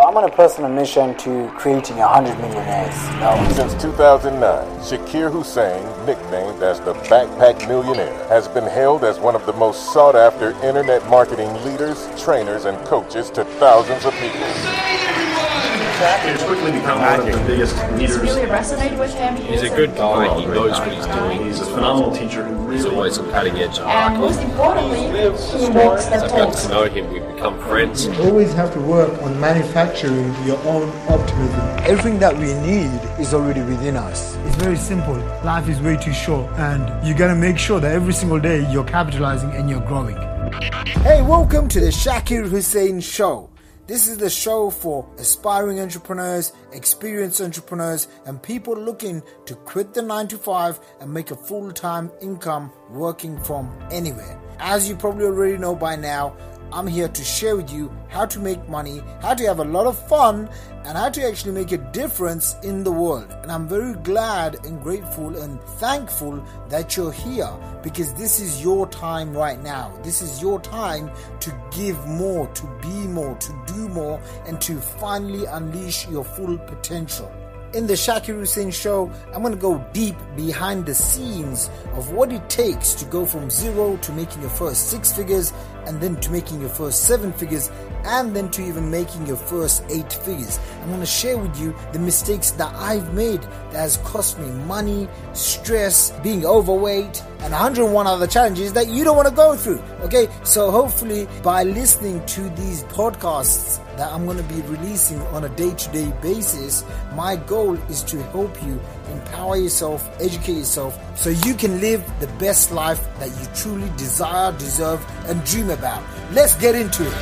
I'm on a personal mission to creating 100 millionaires. Since 2009, Shakir Hussein, nicknamed as the Backpack Millionaire, has been hailed as one of the most sought-after internet marketing leaders, trainers, and coaches to thousands of people. He's quickly become one of the biggest leaders. It's really resonated with him. He's a good guy. He knows what he's doing. He's a phenomenal teacher who He's always on cutting edge. And most importantly, he makes them I've got to know him. We've become friends. You always have to work on manufacturing your own optimism. Everything that we need is already within us. It's very simple. Life is way too short, and you gotta make sure that every single day you're capitalizing and you're growing. Hey, welcome to the Shakir Hussein Show. This is the show for aspiring entrepreneurs, experienced entrepreneurs, and people looking to quit the 9-to-5 and make a full-time income working from anywhere. As you probably already know by now, I'm here to share with you how to make money, how to have a lot of fun, and how to actually make a difference in the world. And I'm very glad and grateful and thankful that you're here, because this is your time right now. This is your time to give more, to be more, to do more, and to finally unleash your full potential. In the Shakir Hussein Show, I'm going to go deep behind the scenes of what it takes to go from zero to making your first 6 figures, and then to making your first 7 figures, and then to even making your first 8 figures. I'm going to share with you the mistakes that I've made that has cost me money, stress, being overweight, and 101 other challenges that you don't want to go through. Okay, so hopefully by listening to these podcasts that I'm going to be releasing on a day-to-day basis, my goal is to help you empower yourself, educate yourself, so you can live the best life that you truly desire, deserve, and dream about. Let's get into it.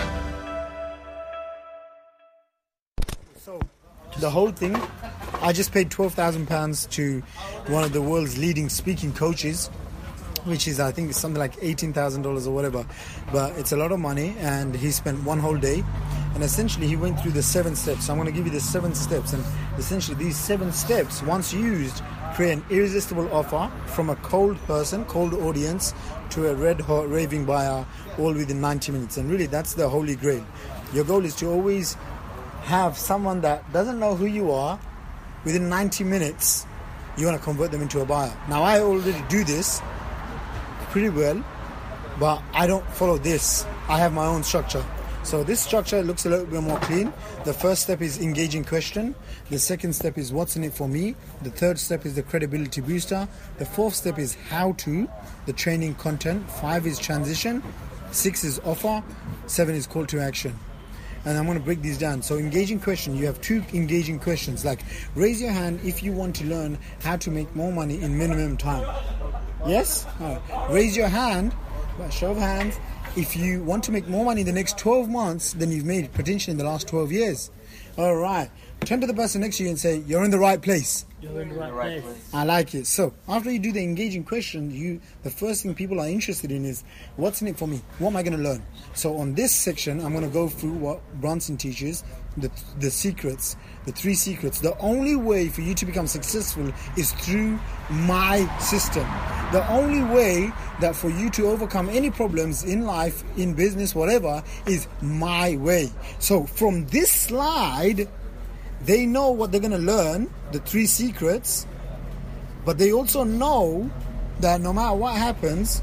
So, the whole thing, I just paid £12,000 to one of the world's leading speaking coaches, which is, I think, something like $18,000 or whatever, but it's a lot of money, and he spent one whole day, and essentially he went through the 7 steps. So I'm going to give you the 7 steps, and essentially these 7 steps, once used, create an irresistible offer from a cold person, cold audience, to a red hot raving buyer, all within 90 minutes. And really, that's the holy grail. Your goal is to always have someone that doesn't know who you are. Within 90 minutes, you want to convert them into a buyer. Now, I already do this pretty well, but I don't follow this. I have my own structure. So this structure looks a little bit more clean. The first step is engaging question. The second step is what's in it for me. The third step is the credibility booster. The fourth step is how to, the training content. 5 is transition. 6 is offer. 7 is call to action. And I'm going to break these down. So engaging question, you have 2 engaging questions, like raise your hand if you want to learn how to make more money in minimum time. Yes? Raise your hand, by show of hands, if you want to make more money in the next 12 months than you've made potentially in the last 12 years. All right. Turn to the person next to you and say, you're in the right place. You're in the right place. I like it. So after you do the engaging question, the first thing people are interested in is, what's in it for me? What am I going to learn? So on this section, I'm going to go through what Bronson teaches, the secrets, the 3 secrets. The only way for you to become successful is through my system. The only way that for you to overcome any problems in life, in business, whatever, is my way. So from this slide, they know what they're going to learn, the 3 secrets, but they also know that no matter what happens,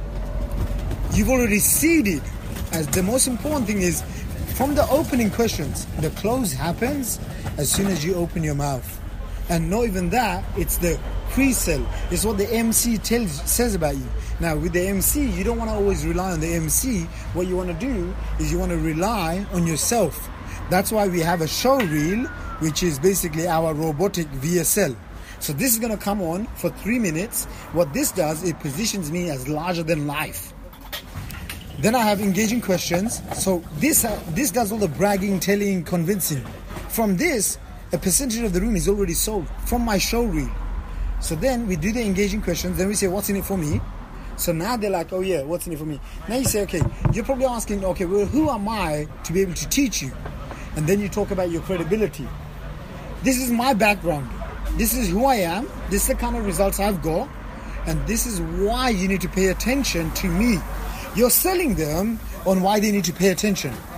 you've already seeded. As the most important thing is, from the opening questions, the close happens as soon as you open your mouth. And not even that, it's the pre-sell. It's what the MC says about you. Now, with the MC, you don't want to always rely on the MC. What you want to do is you want to rely on yourself. That's why we have a show reel, which is basically our robotic VSL. So this is going to come on for 3 minutes. What this does, it positions me as larger than life. Then I have engaging questions. So this does all the bragging, telling, convincing. From this, a percentage of the room is already sold from my show reel. So then we do the engaging questions. Then we say, what's in it for me? So now they're like, oh yeah, what's in it for me? Now you say, okay, you're probably asking, okay, well, who am I to be able to teach you? And then you talk about your credibility. This is my background. This is who I am. This is the kind of results I've got. And this is why you need to pay attention to me. You're selling them on why they need to pay attention.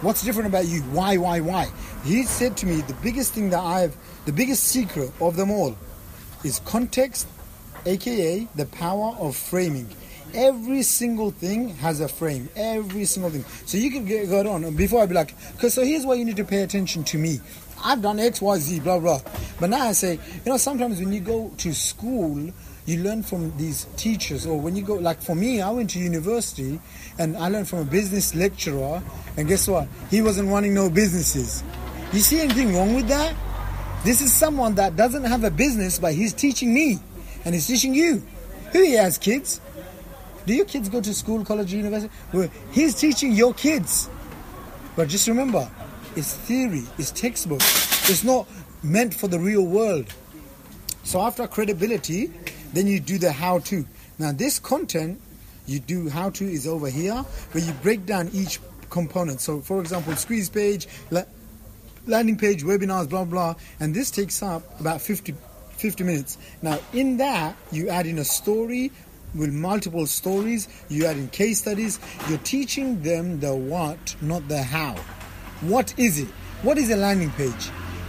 What's different about you? Why? He said to me, the biggest secret of them all is context, aka the power of framing. Every single thing has a frame. Every single thing. So you can go on. Before I be like, so here's why you need to pay attention to me. I've done X, Y, Z, blah, blah. But now I say, sometimes when you go to school, you learn from these teachers. Or when you go, like for me, I went to university and I learned from a business lecturer. And guess what? He wasn't running no businesses. You see anything wrong with that? This is someone that doesn't have a business, but he's teaching me. And he's teaching you. Who he has kids? Do your kids go to school, college, university? Well, he's teaching your kids. But just remember, it's theory, it's textbook. It's not meant for the real world. So after credibility, then you do the how-to. Now this content, you do how-to is over here, where you break down each component. So for example, squeeze page, landing page, webinars, blah, blah. And this takes up about 50 minutes. Now in that, you add in a story, with multiple stories, you add in case studies. You're teaching them the what, not the how. What is it? What is a landing page?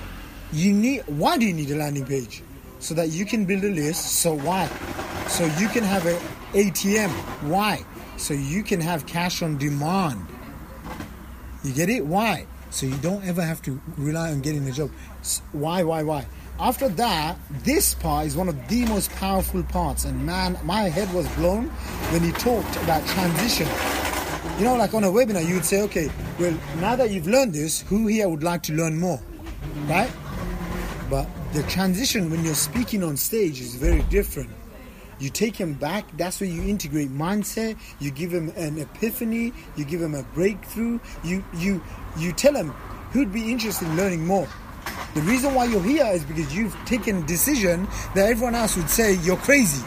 Why do you need a landing page? So that you can build a list. So why? So you can have an ATM. Why? So you can have cash on demand. You get it? Why? So you don't ever have to rely on getting a job. Why? After that, this part is one of the most powerful parts. And man, my head was blown when he talked about transition. Like on a webinar, you would say, okay, well, now that you've learned this, who here would like to learn more? Right? But the transition when you're speaking on stage is very different. You take him back. That's where you integrate mindset. You give him an epiphany. You give him a breakthrough. You tell him who'd be interested in learning more. The reason why you're here is because you've taken a decision that everyone else would say you're crazy.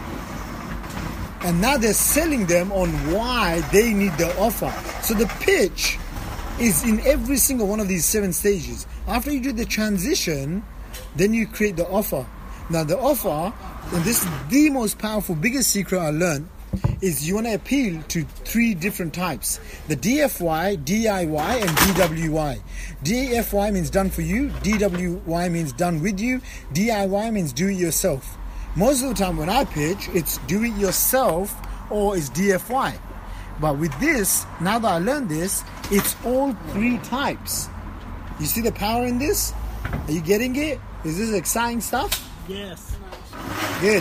And now they're selling them on why they need the offer. So the pitch is in every single one of these 7 stages. After you do the transition, then you create the offer. Now the offer, and this is the most powerful, biggest secret I learned, is you want to appeal to 3 different types. The DFY, DIY, and DWY. DFY means done for you. DWY means done with you. DIY means do it yourself. Most of the time when I pitch, it's do it yourself or it's DFY. But with this, now that I learned this, it's all 3 types. You see the power in this? Are you getting it? Is this exciting stuff? Yes. Good.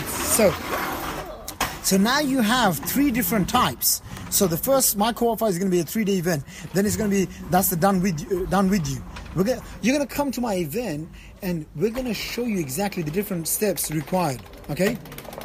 So now you have 3 different types. So the first, my co-offer is going to be a 3-day event. Then it's going to be, that's the done with you. You're going to come to my event and we're going to show you exactly the different steps required. Okay?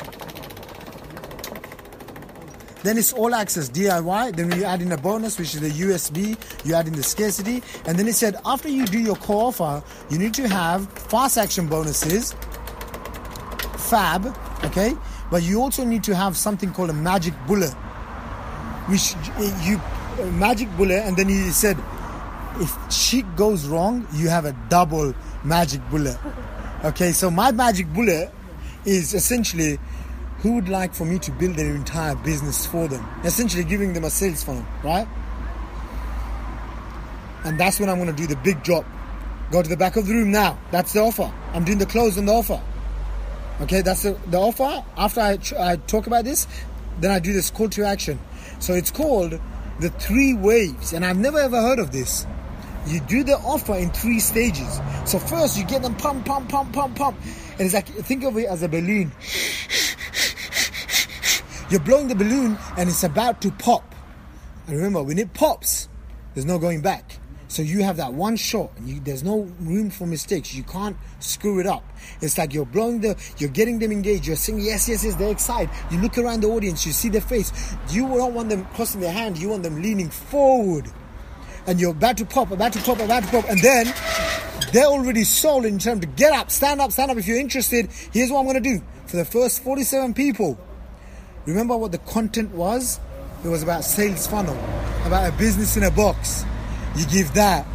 Then it's all access, DIY. Then you add in a bonus, which is the USB. You add in the scarcity. And then it said, after you do your co-offer, you need to have fast action bonuses, fab, okay? But you also need to have something called a magic bullet, which magic bullet, and then he said, if shit goes wrong, you have a double magic bullet. Okay, so my magic bullet is essentially who would like for me to build their entire business for them, essentially giving them a sales funnel, right? And that's when I'm going to do the big drop. Go to the back of the room now. That's the offer. I'm doing the close on the offer. Okay, that's the offer. After I talk about this, then I do this call to action. So it's called the 3 waves. And I've never ever heard of this. You do the offer in 3 stages. So first you get them pump. And it's like, think of it as a balloon. You're blowing the balloon and it's about to pop. And remember, when it pops, there's no going back. So you have that one shot and there's no room for mistakes. You can't screw it up. It's like you're getting them engaged. You're saying, yes, they're excited. You look around the audience, you see their face. You don't want them crossing their hand. You want them leaning forward. And you're about to pop. And then they're already sold in terms to get up, stand up. If you're interested, here's what I'm going to do. For the first 47 people, remember what the content was? It was about sales funnel, about a business in a box. You give that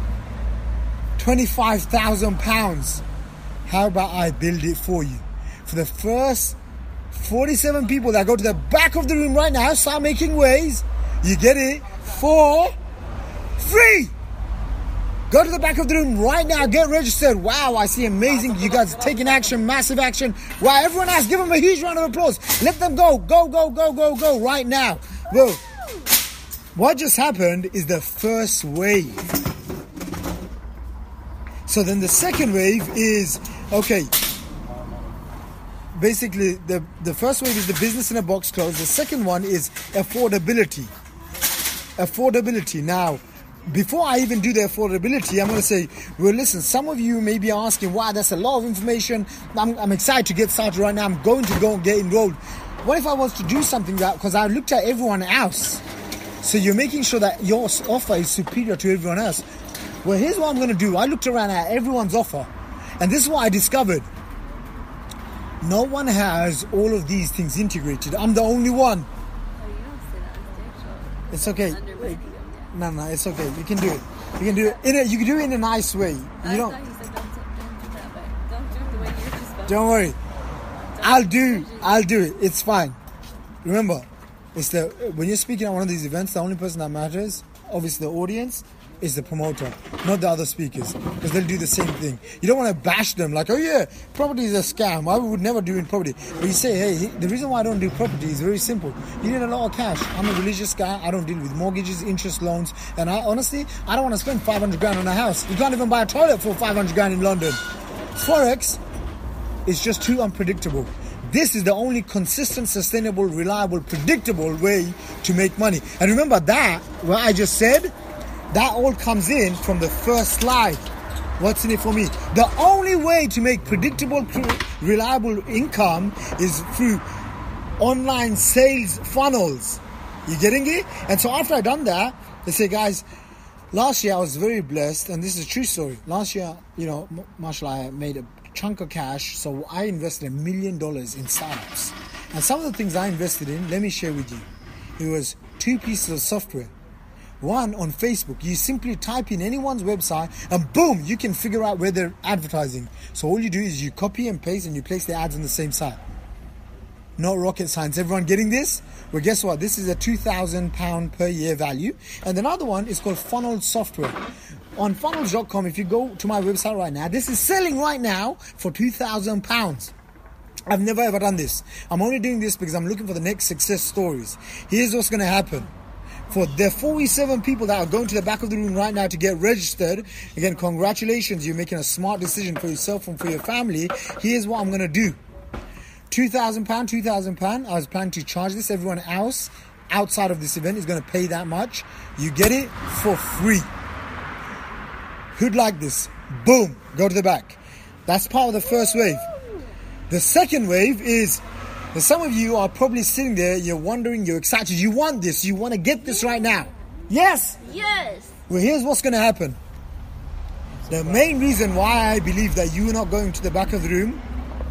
£25,000. How about I build it for you? For the first 47 people that go to the back of the room right now, start making waves. You get it for free. Go to the back of the room right now. Get registered. Wow, I see amazing. You guys are taking action, massive action. Wow, everyone else, give them a huge round of applause. Let them go. Go, go, go, go, go right now. Well, what just happened is the first wave. So then the second wave is, okay, basically the first wave is the business in a box close. The second one is affordability. Affordability. Now, before I even do the affordability, I'm going to say, well, listen, some of you may be asking, wow, that's a lot of information. I'm excited to get started right now. I'm going to go and get enrolled. What if I was to do something that, because I looked at everyone else. So you're making sure that your offer is superior to everyone else. Well, here's what I'm going to do. I looked around at everyone's offer. And this is what I discovered. No one has all of these things integrated. I'm the only one. It's okay. No, it's okay. You can do it. You can do it. You can do it in a nice way. You don't. Don't worry. I'll do it. It's fine. Remember, it's when you're speaking at one of these events, the only person that matters, obviously the audience, is the promoter, not the other speakers, because they'll do the same thing. You don't want to bash them like, oh yeah, property is a scam. I would never do in property. But you say, hey, the reason why I don't do property is very simple. You need a lot of cash. I'm a religious guy. I don't deal with mortgages, interest loans, and I honestly don't want to spend 500 grand on a house. You can't even buy a toilet for 500 grand in London. Forex is just too unpredictable. This is the only consistent, sustainable, reliable, predictable way to make money. And remember that, what I just said, that all comes in from the first slide. What's in it for me? The only way to make predictable, reliable income is through online sales funnels. You getting it? And so after I done that, they say, guys, last year I was very blessed, and this is a true story. Last year, mashallah, I made a chunk of cash, so I invested $1 million in startups. And some of the things I invested in, let me share with you. It was 2 pieces of software. One, on Facebook, you simply type in anyone's website and boom, you can figure out where they're advertising. So all you do is you copy and paste and you place the ads on the same site. No rocket science. Everyone getting this? Well, guess what? This is a £2,000 per year value. And another one is called Funnel Software. On funnels.com, if you go to my website right now, this is selling right now for £2,000. I've never ever done this. I'm only doing this because I'm looking for the next success stories. Here's what's going to happen. For the 47 people that are going to the back of the room right now to get registered, again, congratulations, you're making a smart decision for yourself and for your family. Here's what I'm going to do. £2,000. I was planning to charge this. Everyone else outside of this event is going to pay that much. You get it for free. Who'd like this? Boom, go to the back. That's part of the first wave. The second wave is, some of you are probably sitting there, you're wondering, you're excited, you want this, you want to get this right now. Yes? Yes. Well, here's what's going to happen. The main reason why I believe that you're not going to the back of the room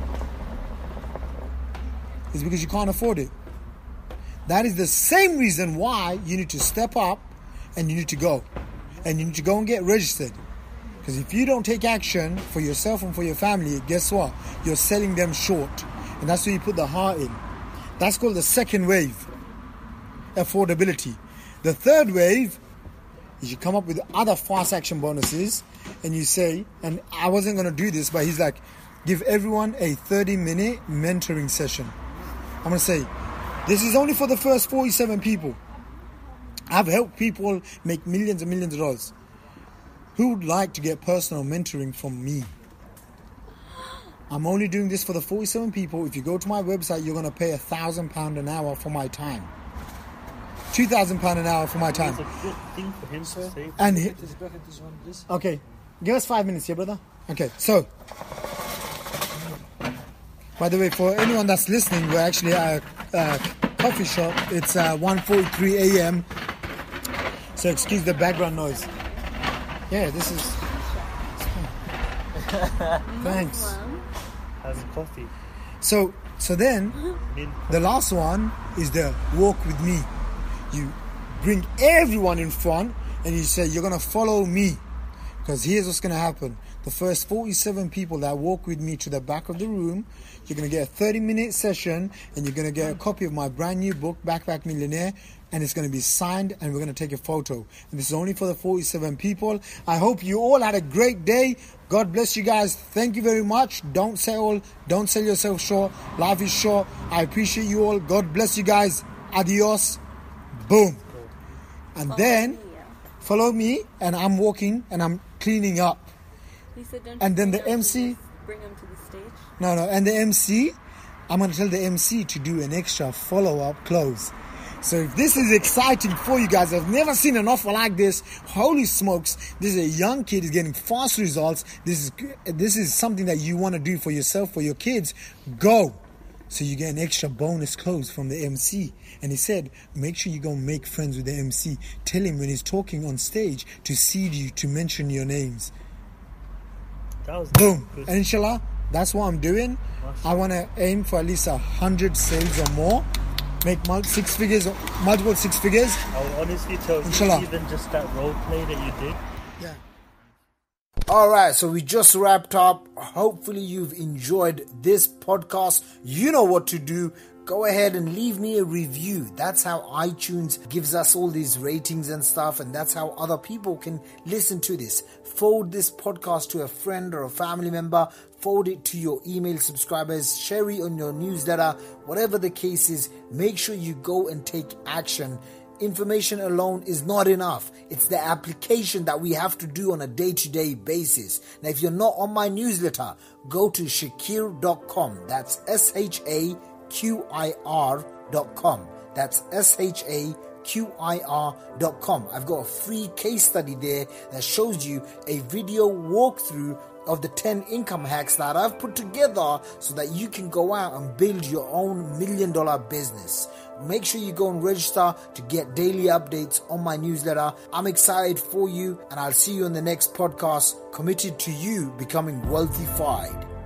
is because you can't afford it. That is the same reason why you need to step up and you need to go. And you need to go and get registered. Because if you don't take action for yourself and for your family, guess what? You're selling them short. And that's where you put the heart in. That's called the second wave. Affordability. The third wave is you come up with other fast action bonuses and you say, and I wasn't going to do this, but he's like, give everyone a 30-minute mentoring session. I'm going to say, this is only for the first 47 people. I've helped people make millions and millions of dollars. Who would like to get personal mentoring from me? I'm only doing this for the 47 people. If you go to my website, you're going to pay £1,000 an hour for my time. £2,000 an hour for my time. It's a good thing for him to say. And okay, give us 5 minutes here, brother. Okay, so by the way, for anyone that's listening, we're actually at a coffee shop. It's 1:43 a.m. So excuse the background noise. Yeah, this is. Thanks. Has coffee. So then, the last one is the walk with me. You bring everyone in front and you say, you're going to follow me. Because here's what's going to happen. The first 47 people that walk with me to the back of the room, you're going to get a 30-minute session and you're going to get a copy of my brand new book, Backpack Millionaire. and it's going to be signed, and we're going to take a photo. And this is only for the 47 people. I hope you all had a great day. God bless you guys. Thank you very much. Don't sell yourself short. Life is short. I appreciate you all. God bless you guys. Adios. Boom. And then follow me, and I'm walking and I'm cleaning up. He said, don't and you then think the I should MC. just bring him to the stage. No, and the MC, I'm going to tell the MC to do an extra follow-up close. So if this is exciting for you guys, I've never seen an offer like this. Holy smokes, this is a young kid, is getting fast results. This is something that you want to do for yourself, for your kids. Go. So you get an extra bonus close from the MC. And he said, make sure you go make friends with the MC. Tell him when he's talking on stage to seed you, to mention your names. That was Boom. good. And inshallah, that's what I'm doing. I want to aim for at least 100 sales or more. Make multiple six figures. I will honestly tell Inshallah. you, even just that role play that you did. Yeah. Alright, so we just wrapped up. Hopefully you've enjoyed this podcast. You know what to do. Go ahead and leave me a review. That's how iTunes gives us all these ratings and stuff, and that's how other people can listen to this. Forward this podcast to a friend or a family member. Forward it to your email subscribers. Share it on your newsletter. Whatever the case is, make sure you go and take action. Information alone is not enough. It's the application that we have to do on a day-to-day basis. Now, if you're not on my newsletter, go to shakir.com. That's SHAQIR.com. That's SHAQIR.com. I've got a free case study there that shows you a video walkthrough of the 10 income hacks that I've put together so that you can go out and build your own $1 million business. Make sure you go and register to get daily updates on my newsletter. I'm excited for you, and I'll see you on the next podcast, committed to you becoming wealthified.